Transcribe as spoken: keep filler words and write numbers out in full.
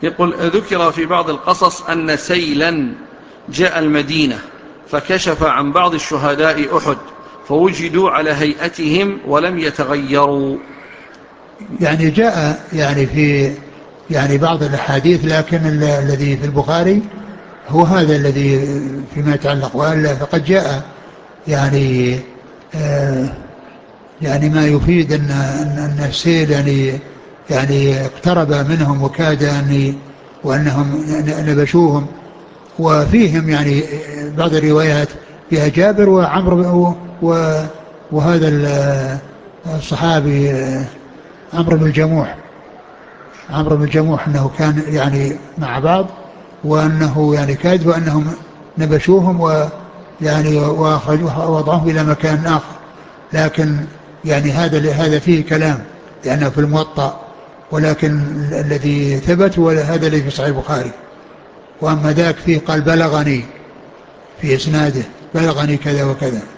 يقول ذكر في بعض القصص أن سيلا جاء المدينة فكشف عن بعض الشهداء أحد فوجدوا على هيئتهم ولم يتغيروا. يعني جاء يعني في يعني بعض الأحاديث، لكن الذي في البخاري هو هذا الذي فيما يتعلق، وإلا فقد جاء يعني آه يعني ما يفيد أن أن السيل يعني يعني اقترب منهم وكاد أن وأنهم نبشوهم. وفيهم يعني بعض الروايات فيها جابر وعمرو وهذا الصحابي عمرو بن الجموح عمرو بن الجموح أنه كان يعني مع بعض، وأنه يعني كاد وأنهم نبشوهم ويعني وأخرجوه ووضعوه إلى مكان آخر. لكن يعني هذا هذا فيه كلام لأنه في الموطأ، ولكن الذي ثبت وهذا الذي في صحيح البخاري. وأما ذاك فيه قال بلغني في إسناده بلغني كذا وكذا.